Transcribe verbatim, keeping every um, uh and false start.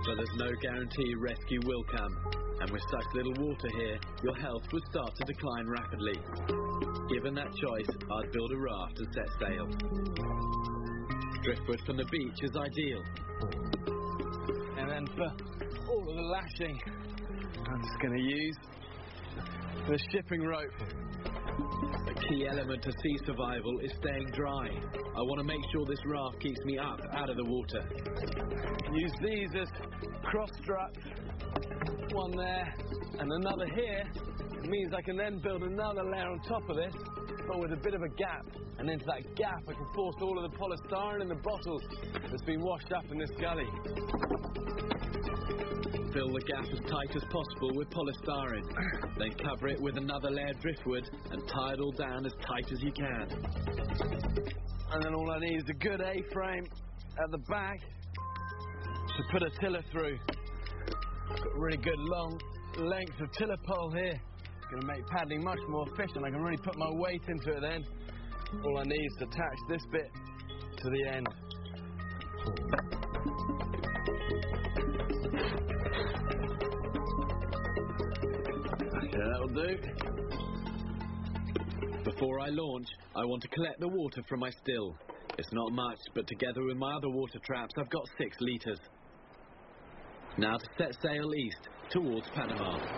But there's no guarantee rescue will come, and with such little water here, your health would start to decline rapidly. Given that choice, I'd build a raft and set sail. Driftwood from the beach is ideal. And then for all of the lashing, I'm just going to use the shipping rope. A key element to sea survival is staying dry. I want to make sure this raft keeps me up out of the water. Use these as cross straps. One there and another here. It means I can then build another layer on top of this, but with a bit of a gap. And into that gap I can force all of the polystyrene in the bottles that's been washed up in this gully. Fill the gap as tight as possible with polystyrene. Then cover it with another layer of driftwood and tie it all down as tight as you can. And then all I need is a good A-frame at the back to put a tiller through. Got a really good long length of tiller pole here. It's going to make paddling much more efficient. I can really put my weight into it then. All I need is to attach this bit to the end. Okay, that'll do. Before I launch, I want to collect the water from my still. It's not much, but together with my other water traps, I've got six litres. Now to set sail east, towards Panama.